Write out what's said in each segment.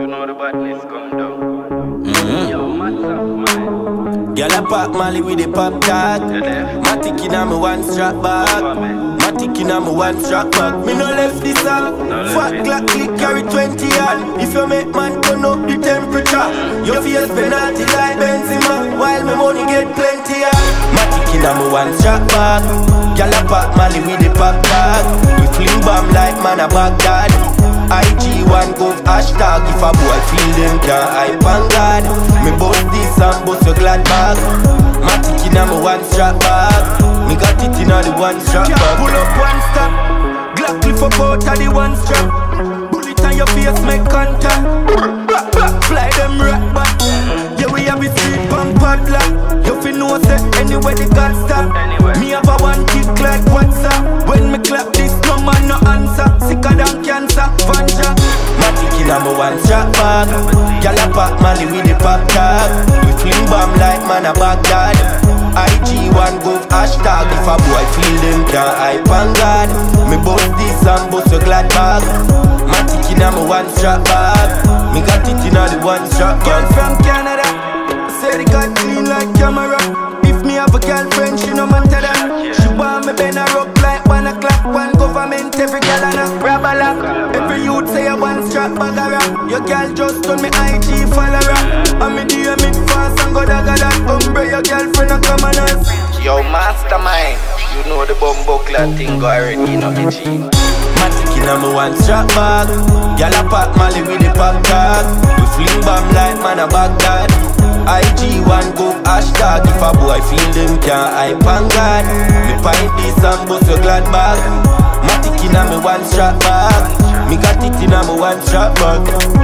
know the badness come down. Yo, man. Girl a pop Molly with the pop tag. Matic inna me one strap bag. Matic inna me one strap bag. Me no left this up. Fat clock click carry 20 yard. If you make man turn up the temperature, your face penalty like Benzema, while me money get plenty yard. Matic inna me one strap bag. Girl a pop Molly with the pop tag. We fling bomb like man a Baghdad. IG1 go hashtag. If a boy feel them can't hype on God. Me bust this and bust your glad bag. Matic inna me one strap bag. Me got it inna the one strap bag. Pull up one stop. Glock clip up out of the one strap. Bullet on your face make contact. Fly them right back. Yeah, we have a street pump padlock. You fi know say anywhere the God stop. Me have a one kick like WhatsApp. When me clap this no man no answer. Sicker than cancer, Vanja. Matic inna me one strap bag. Gyal a pop Molly with the pop tag. We fling bomb like man a Baghdad. IG1 go hashtag. If a boy feel them can't hype on God. Me bust this and bust your glad bag. Matic inna me one strap bag. Me got it inna the one strap bag. Girl from Canada, say the got clean like camera. If me have a girlfriend, she no man to that. She want me bend her up like 1 o'clock. One government, every girl and a grab a lock. Every youth say a one strap bag a rap. Your girl just on me IG follower. And me DM it fast and go dagga that. Umbre your girlfriend a come on us. Yo, mastermind, you know the bumbo clad thing go already in the G. Matic inna me one strap bag. Gyal a pop Molly with the pop tag. We fling bomb like man a Baghdad. IG1 go hashtag. If a boy feel them can't hype on God. Me pint this and bust your glad bag. Matic inna me one strap bag. Me got it inna me one strap bag.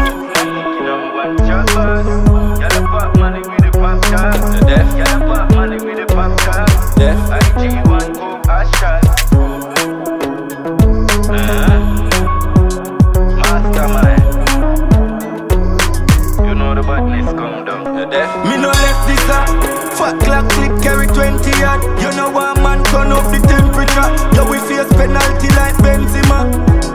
Gyal a pop Molly with the pop tag. Gyal a pop Molly with the pop tag. IG1 go hashtag. Mastermind, you know the badness come down. Me no left this up. Fat clock click carry 20 yard. You know one man turn up the temperature. Yo, we face penalty like Benzema.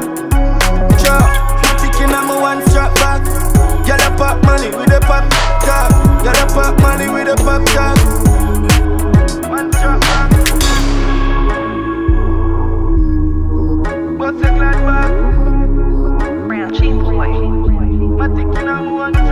Matic inna me one strap bag. Gyal a pop Molly with the pop tag. Gyal a pop Molly with the pop tag. One strap back. What's a glad bag? Brown cheap boy. Matic inna me one